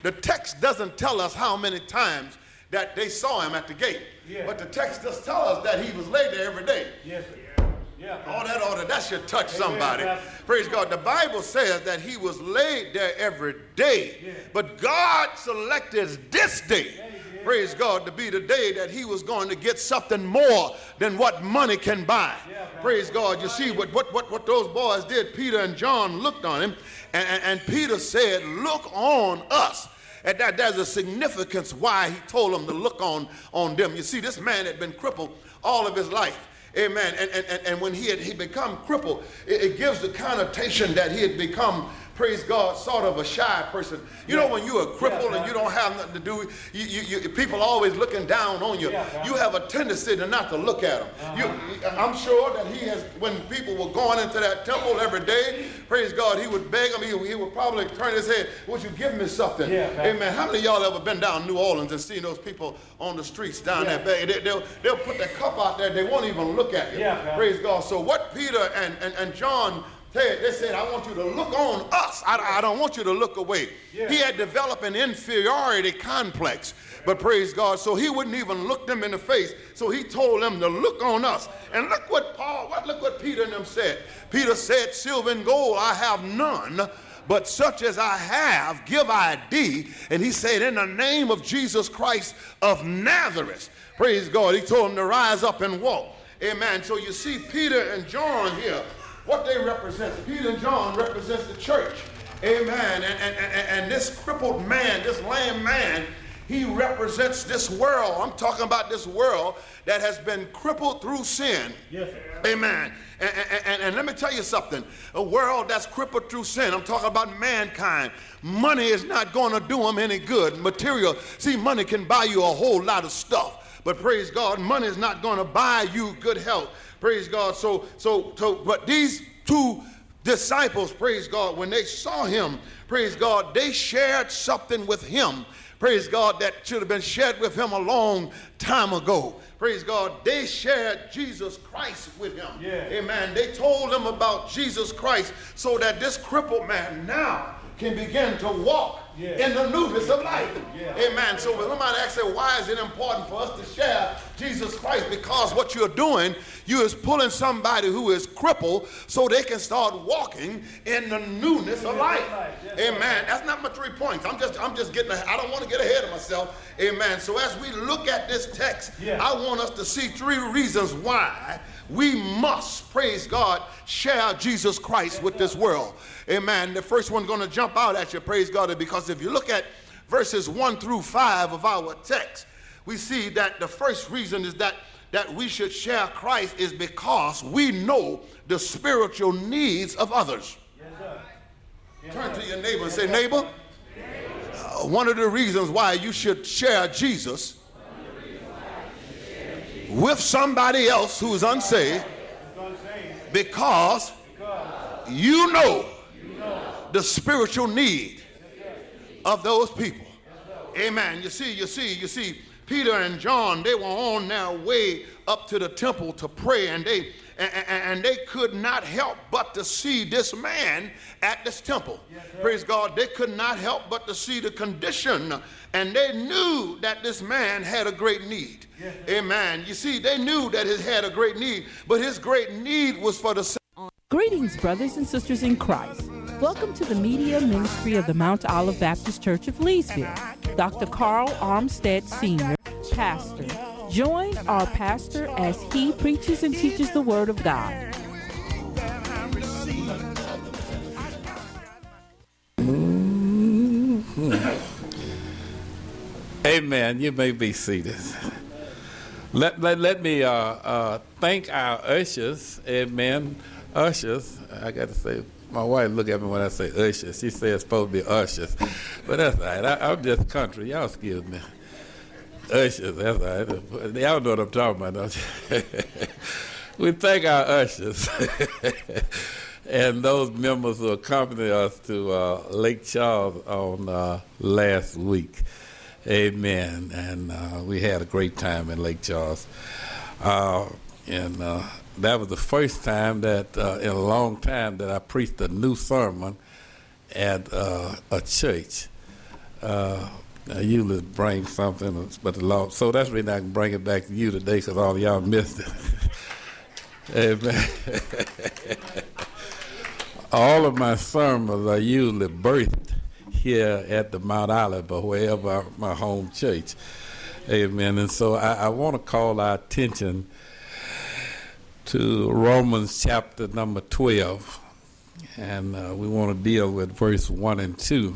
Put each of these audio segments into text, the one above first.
The text doesn't tell us how many times that they saw him at the gate. Yeah. But the text does tell us that he was laid there every day. Yes, sir. Yeah. That should touch somebody. Praise God. The Bible says that he was laid there every day. Yeah. But God selected this day, praise God, to be the day that he was going to get something more than what money can buy. Yeah, praise God. You see what those boys did. Peter and John looked on him, and Peter said, "Look on us." And there's a significance why he told them to look on them. You see, this man had been crippled all of his life. Amen. And when he become crippled, it gives the connotation that he had become, praise God, sort of a shy person. You know, when you're a cripple and you don't have nothing to do, people always looking down on you. You have a tendency to not to look at them. I'm sure that when people were going into that temple every day, praise God, he would beg them. He would probably turn his head, "Would you give me something?" Amen. How many of y'all ever been down New Orleans and seen those people on the streets down there begging? They'll put their cup out there. They won't even look at you. Praise God. So what Peter and John, they said, "I want you to look on us. I don't want you to look away." He had developed an inferiority complex, but praise God, so he wouldn't even look them in the face. So he told them to look on us. And look what Peter and them said. Peter said, "Silver and gold I have none, but such as I have give I thee." And he said, "In the name of Jesus Christ of Nazareth," praise God, he told them to rise up and walk. Amen. So you see Peter and John here, what they represent. Peter and John represents the church. Amen. And this crippled man, this lame man, he represents this world. I'm talking about this world that has been crippled through sin. Yes, sir. Amen. And let me tell you something. A world that's crippled through sin. I'm talking about mankind. Money is not going to do them any good. Material. See, money can buy you a whole lot of stuff. But praise God, money is not going to buy you good health. Praise God. But these two disciples, praise God, when they saw him, praise God, they shared something with him. Praise God, that should have been shared with him a long time ago. Praise God, they shared Jesus Christ with him. Yeah. Amen. They told him about Jesus Christ so that this crippled man now can begin to walk in the newness of life. Amen. So when somebody asks, why is it important for us to share Jesus Christ? Because what you're doing, you is pulling somebody who is crippled so they can start walking in the newness of life. Amen. That's not my 3 points. I'm just getting, I don't want to get ahead of myself. Amen. So as we look at this text, I want us to see 3 reasons why we must, praise God, share Jesus Christ with this world. Amen. The first one's going to jump out at you, praise God, because if you look at verses 1 through 5 of our text, we see that the first reason is that we should share Christ is because we know the spiritual needs of others. Yes, sir. Yes, turn to your neighbor and say, "Neighbor, one of the reasons why you should share Jesus with somebody else who is unsaved, because you know the spiritual need of those people." Amen. You see, Peter and John, they were on their way up to the temple to pray, and they could not help but to see this man at this temple. Praise God. They could not help but to see the condition, and they knew that this man had a great need. Amen. You see, they knew that he had a great need, but his great need was for the... Greetings, brothers and sisters in Christ. Welcome to the media ministry of the Mount Olive Baptist Church of Leesville. Dr. Carl Armstead Sr., pastor. Join our pastor as he preaches and teaches the Word of God. Amen. You may be seated. Let me thank our ushers. Amen. Ushers. I got to say, my wife look at me when I say ushers. She says it's supposed to be ushers. But that's all right. I'm just country. Y'all excuse me. Ushers, that's all right. Y'all know what I'm talking about, don't you? We thank our ushers and those members who accompanied us to Lake Charles on last week. Amen. And we had a great time in Lake Charles. That was the first time that in a long time that I preached a new sermon at a church. I usually bring something, but the Lord, so that's the reason I can bring it back to you today, because all of y'all missed it. Amen. All of my sermons are usually birthed here at the Mount Olive or wherever my home church. Amen. And so I want to call our attention to Romans chapter number 12. And we want to deal with verse 1 and 2.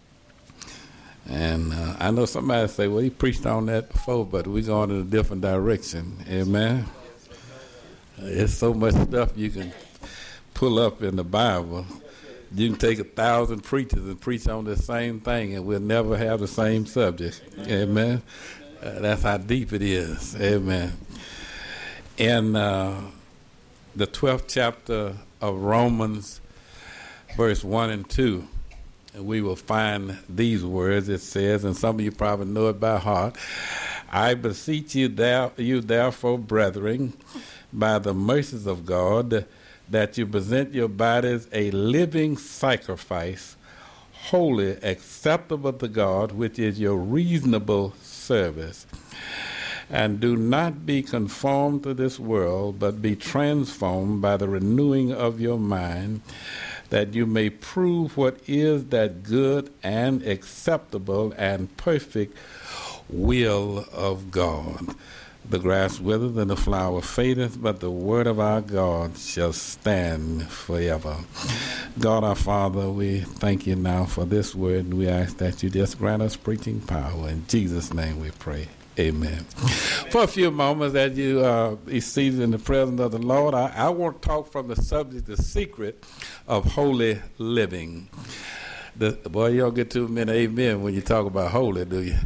And I know somebody say, well, he preached on that before, but we're going in a different direction. Amen. There's so much stuff you can pull up in the Bible. You can take 1,000 preachers and preach on the same thing, and we'll never have the same subject. Amen. That's how deep it is. Amen. In the 12th chapter of Romans, verse 1 and 2, we will find these words. It says, and some of you probably know it by heart, I beseech you therefore, brethren, by the mercies of God, that you present your bodies a living sacrifice, holy, acceptable to God, which is your reasonable service. And do not be conformed to this world, but be transformed by the renewing of your mind, that you may prove what is that good and acceptable and perfect will of God. The grass withers and the flower fadeth, but the word of our God shall stand forever. God our Father, we thank you now for this word, and we ask that you just grant us preaching power. In Jesus' name we pray. Amen. For a few moments, as you be seated in the presence of the Lord, I want to talk from the subject, the secret of holy living. Boy, you don't get too many amen when you talk about holy, do you?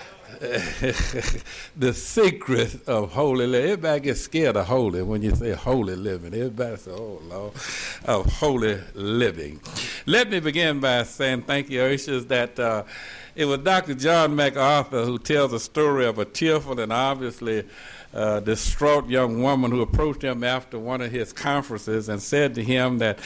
The secret of holy living. Everybody gets scared of holy when you say holy living. Everybody says, oh, Lord, of holy living. Let me begin by saying thank you, Ushers, that it was Dr. John MacArthur who tells a story of a tearful and obviously distraught young woman who approached him after one of his conferences and said to him that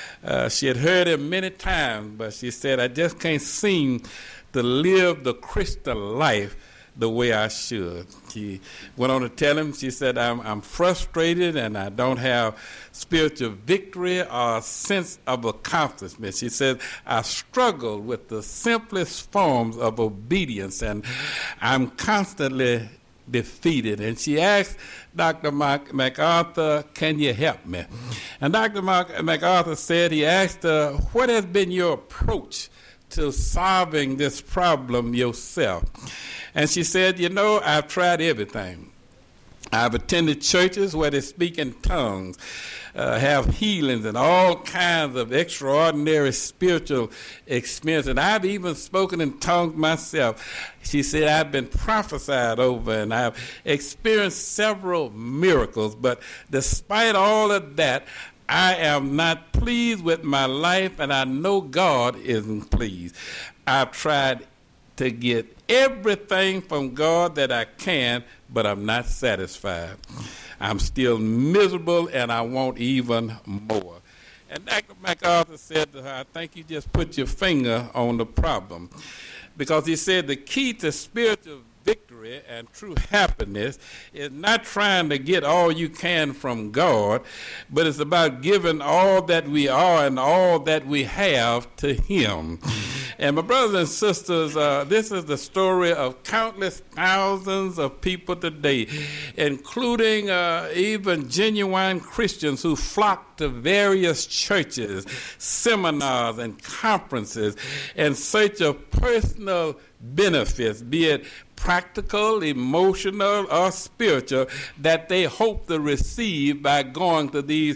she had heard him many times, but she said, I just can't seem to live the Christian life the way I should. She went on to tell him, she said, I'm frustrated and I don't have spiritual victory or a sense of accomplishment. She said, I struggle with the simplest forms of obedience and I'm constantly defeated. And she asked Dr. MacArthur, can you help me? And Dr. MacArthur said, he asked her, what has been your approach to solving this problem yourself? And she said, you know, I've tried everything. I've attended churches where they speak in tongues, have healings and all kinds of extraordinary spiritual experience. And I've even spoken in tongues myself. She said, I've been prophesied over and I've experienced several miracles. But despite all of that, I am not pleased with my life, and I know God isn't pleased. I've tried to get everything from God that I can, but I'm not satisfied. I'm still miserable, and I want even more. And Dr. MacArthur said to her, I think you just put your finger on the problem. Because he said the key to spiritual victory and true happiness is not trying to get all you can from God, but it's about giving all that we are and all that we have to Him. And my brothers and sisters, this is the story of countless thousands of people today, including even genuine Christians who flock to various churches, seminars, and conferences in search of personal benefits, be it practical, emotional, or spiritual, that they hope to receive by going to these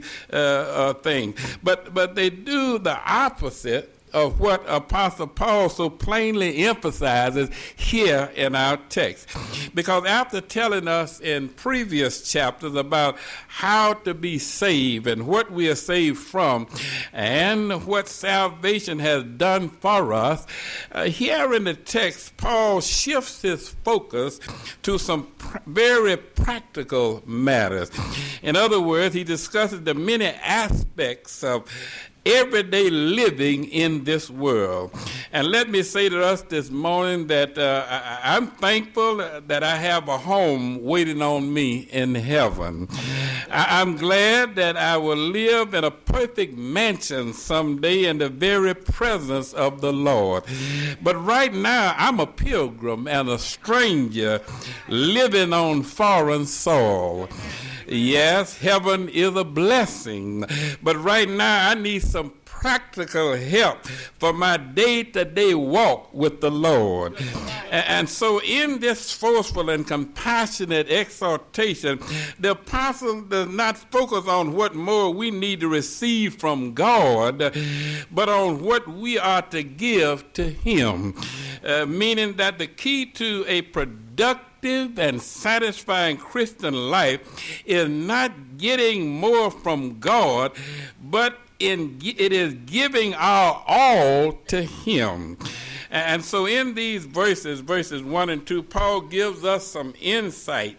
things. But they do the opposite of what Apostle Paul so plainly emphasizes here in our text. Because after telling us in previous chapters about how to be saved and what we are saved from and what salvation has done for us, here in the text, Paul shifts his focus to some very practical matters. In other words, he discusses the many aspects of everyday living in this world. And let me say to us this morning that I'm thankful that I have a home waiting on me in heaven. I'm glad that I will live in a perfect mansion someday in the very presence of the Lord. But right now, I'm a pilgrim and a stranger living on foreign soil. Yes, heaven is a blessing, but right now I need some practical help for my day-to-day walk with the Lord. And so in this forceful and compassionate exhortation, the apostle does not focus on what more we need to receive from God, but on what we are to give to him, meaning that the key to a productive and satisfying Christian life is not getting more from God, but it is giving our all to him. And so in these verses 1 and 2, Paul gives us some insight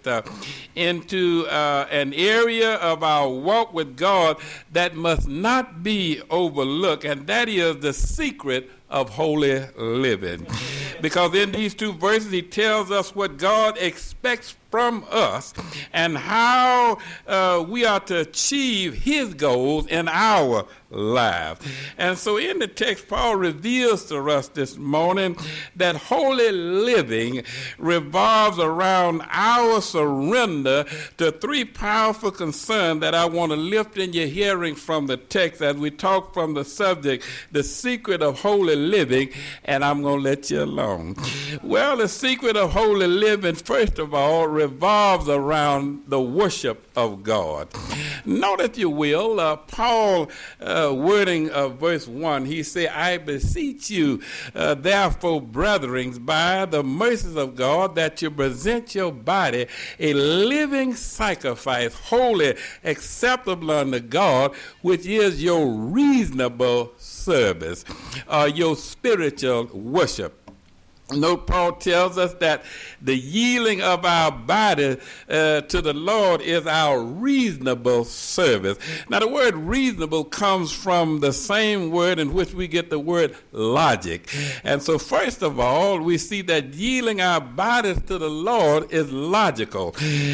into an area of our walk with God that must not be overlooked, and that is the secret of holy living. Because in these two verses, he tells us what God expects from us and how we are to achieve his goals in our lives. And so in the text, Paul reveals to us this morning that holy living revolves around our surrender to three powerful concerns that I want to lift in your hearing from the text as we talk from the subject, the secret of holy living, and I'm going to let you alone. Well, the secret of holy living, first of all, revolves around the worship of God. Note, if you will, Paul, wording of verse 1, he said, I beseech you, therefore, brethren, by the mercies of God, that you present your body a living sacrifice, holy, acceptable unto God, which is your reasonable service, your spiritual worship. Note, Paul tells us that the yielding of our body to the Lord is our reasonable service. Now, the word reasonable comes from the same word in which we get the word logic. And so, first of all, we see that yielding our bodies to the Lord is logical.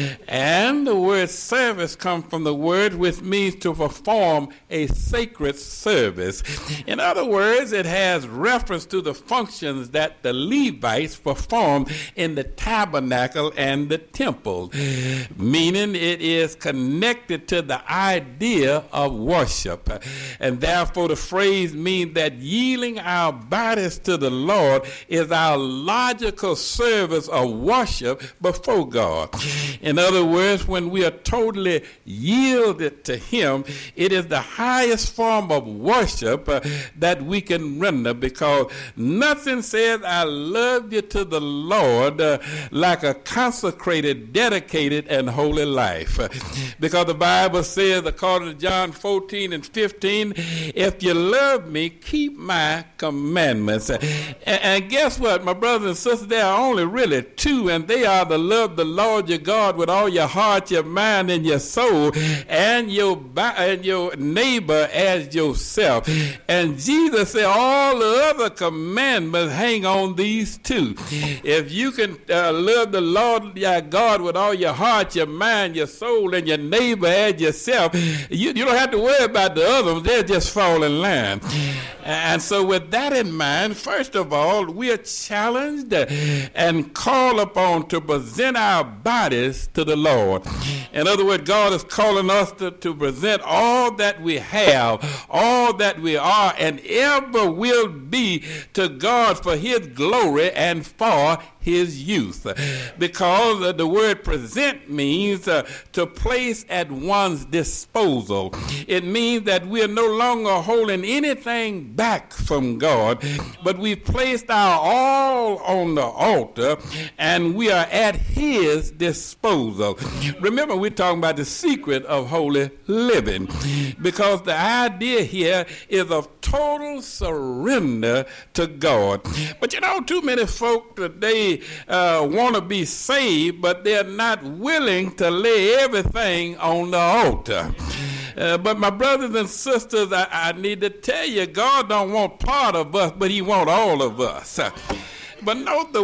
And the word service comes from the word which means to perform a sacred service. In other words, it has reference to the functions that the Levites performed in the tabernacle and the temple, meaning it is connected to the idea of worship. And therefore the phrase means that yielding our bodies to the Lord is our logical service of worship before God. In other words, when we are totally yielded to him, it is the highest form of worship that we can render, because nothing says I love you to the Lord like a consecrated, dedicated, and holy life. Because the Bible says, according to John 14 and 15, if you love me, keep my commandments. And guess what, my brothers and sisters, there are only really two, and they are to love the Lord your God with all your heart, your mind, and your soul, and your neighbor as yourself. And Jesus said all the other commandments hang on these two. If you can love the Lord your God with all your heart, your mind, your soul, and your neighbor as yourself, you don't have to worry about the others. They'll just fall in line. And so with that in mind, first of all, we are challenged and called upon to present our bodies to the Lord. In other words, God is calling us to present all that we have, all that we are, and ever will be to God for his glory and for his use. Because the word present means to place at one's disposal. It means that we are no longer holding anything back from God, but we've placed our all on the altar and we are at his disposal. Remember, we're talking about the secret of holy living, because the idea here is of total surrender to God. But you know, too many folk today want to be saved, but they're not willing to lay everything on the altar. But my brothers and sisters, I need to tell you, God don't want part of us, but he want all of us. But note the